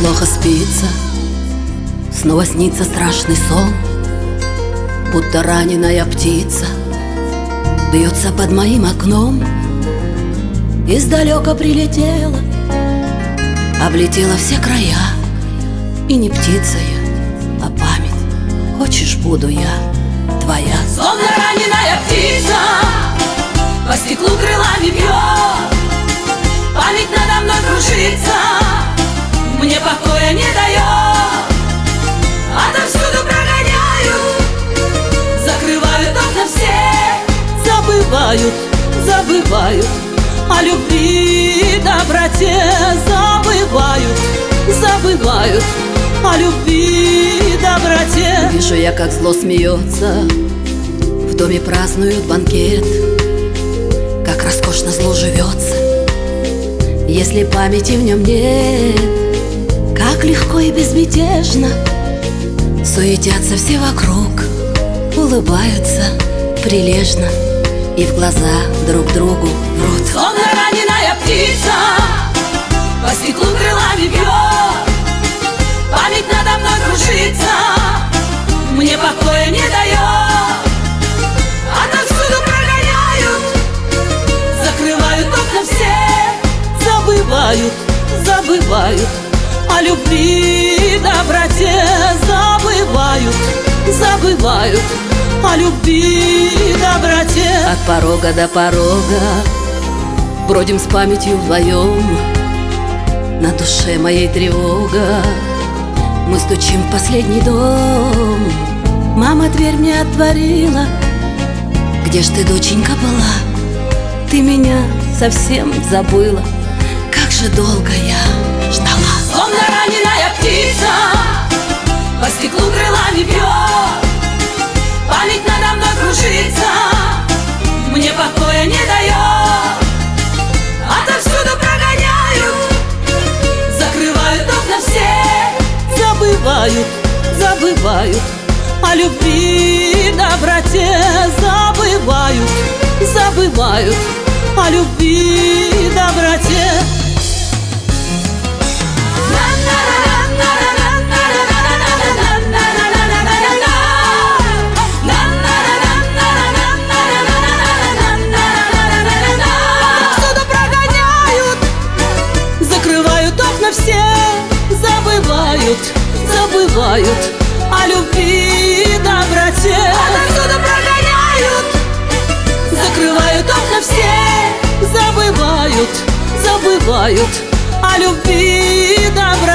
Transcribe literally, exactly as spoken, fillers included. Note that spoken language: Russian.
плохо спится, снова снится страшный сон, будто раненая птица бьется под моим окном. Издалека прилетела, облетела все края. И не птица я, а память. Хочешь, буду я твоя. Словно раненая птица по стеклу крылами бьет, память надо мной кружится, мне покоя не дает. Отовсюду прогоняют, закрывают окна все, забывают, забывают о любви и доброте. Забывают, забывают о любви и доброте. Вижу я, как зло смеется, в доме празднуют банкет, как роскошно зло живется, если памяти в нем нет. Как легко и безмятежно суетятся все вокруг, улыбаются прилежно и в глаза друг другу врут. Словно раненая птица по стеклу крылами бьет, память надо мной кружится, мне покоя не дает. Отовсюду прогоняют, закрывают окна все, забывают, забывают о любви и доброте. Забывают, забывают о любви и доброте. От порога до порога бродим с памятью вдвоем, на душе моей тревога. Мы стучим в последний дом. Мама дверь мне отворила. Где ж ты, доченька, была? Ты меня совсем забыла. Как же долго я ждала. Словно раненая птица по стеклу крылами бьет, память надо мной кружится, мне покоя не дает. Отовсюду прогоняют, закрывают окна все, забывают, забывают о любви и доброте. Забывают, забывают о любви и доброте. Все забывают, забывают о любви и доброте. Отовсюду прогоняют, закрывают окна все, забывают, забывают о любви и доброте.